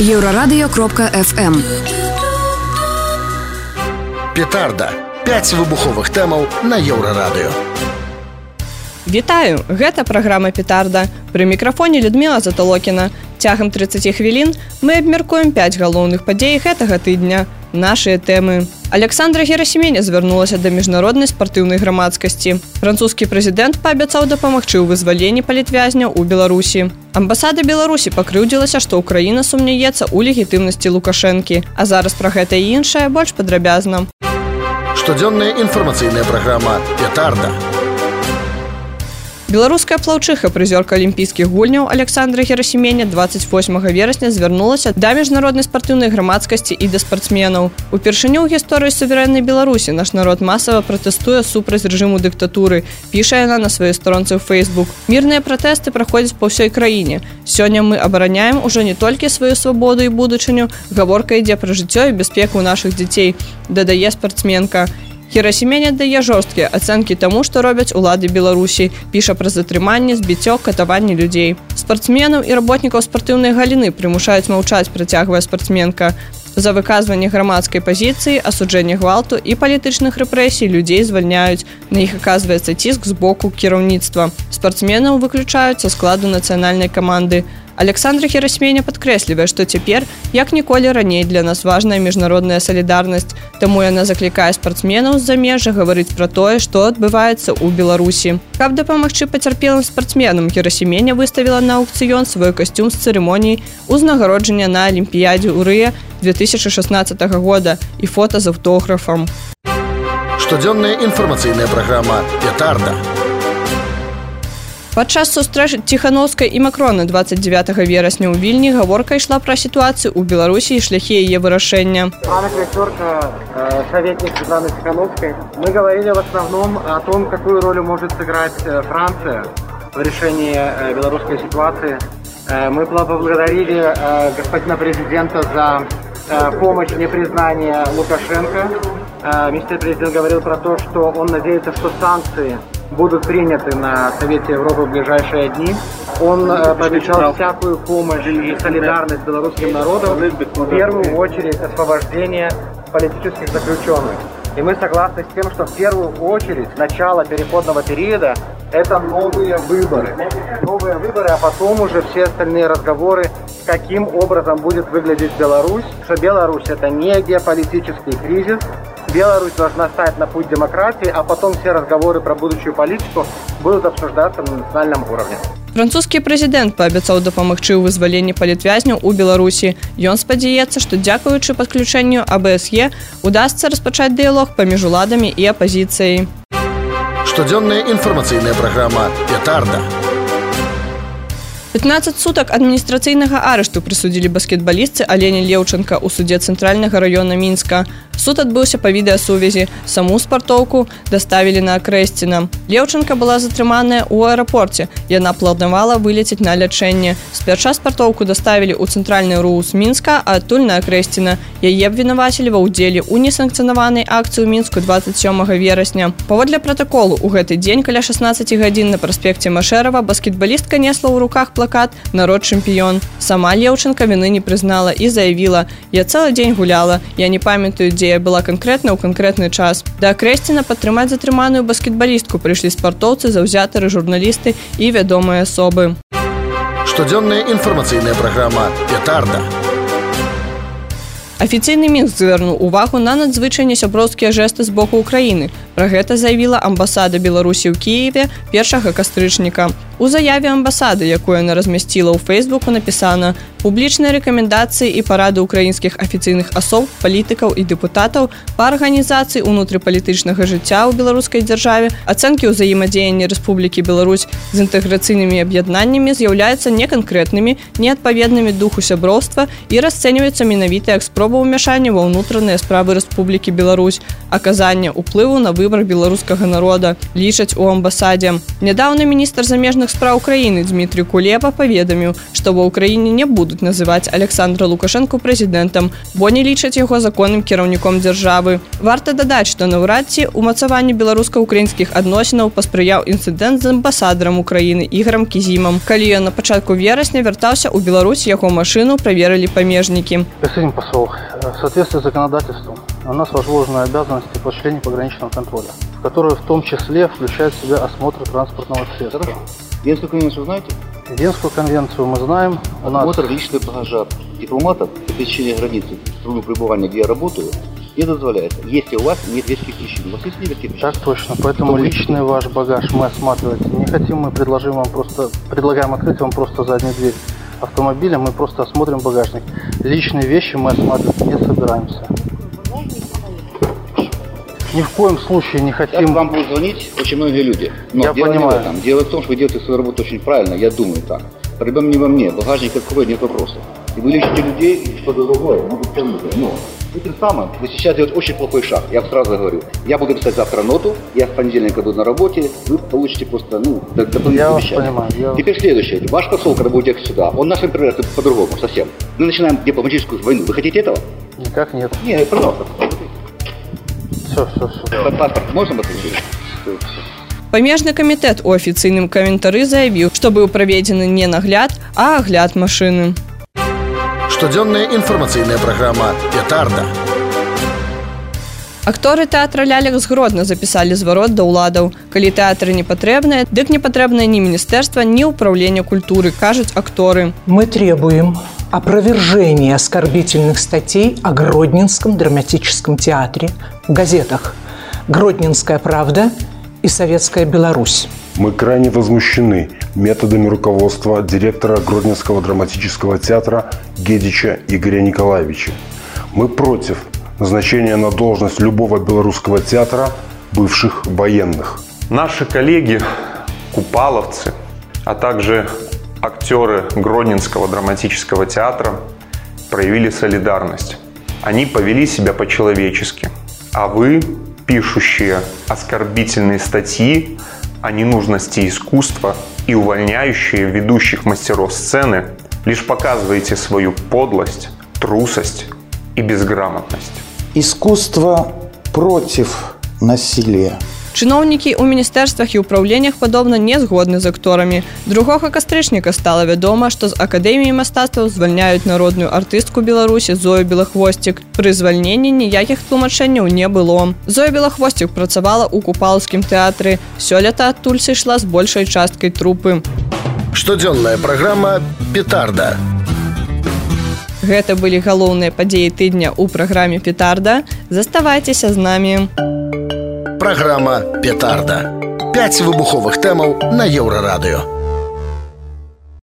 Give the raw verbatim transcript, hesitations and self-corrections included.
Еўрарадыё кропка эф эм. Петарда. пяць выбуховых тэмаў на Еўрарадыё. Вітаю! Гэта праграма «Петарда». Пры мікрафоне Людмила Затолокіна. Цягам трыццаць хвілін мы абмяркуем пяць галоўных падзей гэтага тыдня. Нашыя тэмы. Александра Герасимене звярнулася да міжнароднай спартыўнай грамадскасці. Французскі прэзідэнт паабяцаў дапамагчы ў вызваленні палітвязняў у Беларусі. Амбасада Беларусі пакрыўдзілася, што Ўкраіна сумняецца ў легітымнасці Лукашэнкі. А зараз пра гэта і іншае больш падрабязна. Штодзённая інфармацыйная праграма «Петарда». Беларуская плаўчыха, прызёрка алімпійскіх гульняў Александра Герасимене дваццаць восьмага верасня звярнулася да міжнароднай спартыўнай грамадскасці і да спартсменаў. Упершыню ў гісторыі суверэннай Беларусі наш народ масава пратэстуе супраць рэжыму дыктатуры, піша яна на сваёй старонцы ў Facebook. Мірныя пратэсты праходзяць па ўсёй краіне. Сёння мы абараняем ужо не толькі сваю свабоду і будучыню, гаворка ідзе пра жыццё і бяспеку нашых дзяцей, дадае спартсменка. Герасимене дае жорсткія ацэнкі таму, што робяць улады Беларусі, піша пра затрыманне, збіццё, катаванне людзей. Спартсменаў і работнікаў спартыўнай галіны прымушаюць маўчаць, працягвае спартсменка. За выказванне грамадскай пазіцыі, асуджэнне гвалту і палітычных рэпрэсій людзей звальняюць. На іх аказваецца ціск з боку кіраўніцтва. Спартсменаў выключаюць са складу нацыянальнай каманды. Александра Герасимене падкрэслівае, што цяпер, як ніколі раней, для нас важная міжнародная салідарнасць. Таму яна заклікае спартсменаў з замежжа гаварыць пра тое, што адбываецца ў Беларусі. Каб дапамагчы пацярпелым спартсменам, Герасимене выставіла на аўкцыён свой касцюм з цырымоніі ўзнагароджання на Алімпіядзе ў Рыа две тысячы шаснаццатага года і фота з аўтографам. Штодзённая інфармацыйная праграма «Петарда». Падчас сустрэч Ціханаўскай і Макрона двадцать девятого верасня ў Вільні гаворка ішла пра сітуацыю ў Беларусі і шляхі яе вырашэння. Анна Красёрка, советник Светланы Тихановской. Мы говорили в основном о том, какую роль может сыграть Франция в решении белорусской ситуации. Мы поблагодарили господина президента за помощь в непризнании Лукашенко. Министр-президент говорил про то, что он надеется, что санкции будут приняты на Совете Европы в ближайшие дни. Он э, пообещал всякую помощь и солидарность с белорусским народом, в первую очередь освобождение политических заключенных. И мы согласны с тем, что в первую очередь начало переходного периода – это новые выборы. Новые выборы, а потом уже все остальные разговоры, каким образом будет выглядеть Беларусь. Что Беларусь – это не геополитический кризис. Беларусь должна стать на путь демократии, а потом все разговоры про будущую политику будут обсуждаться на национальном уровне. Французскі прэзідэнт паабяцаў дапамагчы ў вызваленні палітвязняў у Беларусі. Ён спадзяецца, што дзякуючы падключэнню а бэ эс е удасца распачаць дыялог паміж уладамі і апазіцыяй. Штодзённая інфармацыйная праграма «Петарда». пятнаццаць сутак адміністрацыйнага арышту прысудзілі баскетбалістцы Алене Леўчанка ў судзе цэнтральнага раёна Мінска. Суд адбыўся па відэасувязі. Саму спартоўку даставілі на Акрэсціна. Леўчанка была затрыманая ў аэрапорце. Яна планавала вылецець на лячэнне. Спярша спартоўку даставілі ў цэнтральны РУС Мінска, а адтуль на Акрэсціна. Яе абвінавацілі ва ўдзеле ў несанкцыянаванай акцыі ў Мінску двадцать сёмага верасня. Паводле пратаколу, у гэты дзень каля шаснаццаці гадзін на праспекце Машэрава баскетбалістка несла ў руках плакат «Народ чэмпіён». Сама Леўчанка віны не прызнала і заявіла: «Я цэлы дзень гуляла, я не памятаю, дзе я была канкрэтна ў канкрэтны час». Да Акрэсціна падтрымаць затрыманую баскетбалістку прыйшлі спартоўцы, заўзятары, журналісты і вядомыя асобы. Штодзённая інфармацыйная праграма «Петарда». Афіцыйны Мінск звярнуў увагу на надзвычай несяброўскія жэсты з боку Ўкраіны. Пра гэта заявіла амбасада Беларусі ў Кіеве першага кастрычніка. У заяве амбасады, якую яна размясціла ў Фейсбуку, напісана: «Публічныя рэкамендацыі і парады ўкраінскіх афіцыйных асоб, палітыкаў і дэпутатаў па арганізацыі ўнутрыпалітычнага жыцця ў беларускай дзяржаве, ацэнкі ўзаемадзеяння Рэспублікі Беларусь з інтэграцыйнымі аб'яднаннямі з'яўляюцца неканкрэтнымі, неадпаведнымі духу сяброўства і расцэньваюцца менавіта як спроба ўмяшання ва ўнутраныя справы Рэспублікі Беларусь, аказання ўплыву на выбары выбар беларускага народа, лічаць у амбасадзе. Нядаўна міністр замежных спраў краіны Дмітрий Кулеба паведаміў, што ва ўкраіне не будуць называць Александра Лукашэнку прэзідэнтам, бо не лічаць яго законным кіраўніком дзяржавы. Варта дадаць, што наўрад ці ўмацаванню беларуска-украінскіх адносінаў паспрыяў інцыдэнт з амбасадарам Украіны Ігорам Кізімам. Калі ён на пачатку верасня вяртаўся ў Беларусь, яго машыну праверылі памежнікі. Господин посол, в соответствии с законодательством у нас возложены обязанности по члене пограничного контроля, в которые в том числе включают в себя осмотр транспортного средства. Венскую конвенцию знаете? Венскую конвенцию мы знаем. Осмотр нас... личного багажа дипломатов по пересечению границы в страну пребывания, где я работаю, не дозволяется, если у вас нет веских причин. У вас есть веские причины? Так точно. Поэтому Кто личный ваш багаж мы осматривать не хотим. Мы предложим вам просто, предлагаем открыть вам просто заднюю дверь автомобиля, мы просто осмотрим багажник. Личные вещи мы осматривать не собираемся. Ни в коем случае не хотим... Сейчас вам будут звонить очень многие люди. Но я дело понимаю. Не в этом. Дело в том, что вы делаете свою работу очень правильно, я думаю так. Проблема не во мне, багажник какой, нет вопросов. И вы лечите людей, и что-то другое, может быть, но этим самым вы сейчас делаете очень плохой шаг, я вам сразу говорю. Я буду писать завтра ноту, я с понедельника буду на работе, вы получите просто, ну, дополнительное обещание. Я... Теперь следующее. Ваш посол, когда будет ехать сюда, он нас интерпретирует по-другому совсем. Мы начинаем дипломатическую войну. Вы хотите этого? Никак нет. Нет, пожалуйста. Все, все, все. Паспорт можно посмотреть? Памежны камітэт у афіцыйным каментары заявіў, што быў праведзены не нагляд, а агляд машыны. Штодзённая інфармацыйная праграма «Петарда». Акторы тэатра лялек з Гродна запісалі зварот да ўладаў. Калі тэатры не патрэбныя, дык не патрэбнае ні міністэрства, ні ўпраўлення культуры, кажуць акторы. Мы требуем опровержения оскорбительных статей о Гродненском драматическом театре в газетах «Гродненская правда» и «Советская Беларусь». Мы крайне возмущены методами руководства директора Гродненского драматического театра Гедича Игоря Николаевича. Мы против назначения на должность любого белорусского театра бывших военных. Наши коллеги, купаловцы, а также актеры Гродненского драматического театра проявили солидарность. Они повели себя по-человечески. А вы, пишущие оскорбительные статьи о ненужности искусства и увольняющие ведущих мастеров сцены, лишь показываете свою подлость, трусость и безграмотность. Искусство против насилия. Чыноўнікі ў міністэрствах і ўпраўленнях, падобна, не згодны з акторамі. Другога кастрычніка стала вядома, што з Акадэміі мастацтваў звальняюць народную артыстку Беларусі Зою Белахвосцік. Пры звальненні ніякіх тлумачэнняў не было. Зоя Белахвосцік працавала ў купалаўскім тэатры. Сёлета адтуль сышла з большай часткай трупы. Штодзённая праграма «Петарда». Гэта былі галоўныя падзеі тыдня ў праграме «Петарда». Заставайцеся з намі. Праграма «Петарда». Пяць выбуховых тэмаў на Еўрарадыё.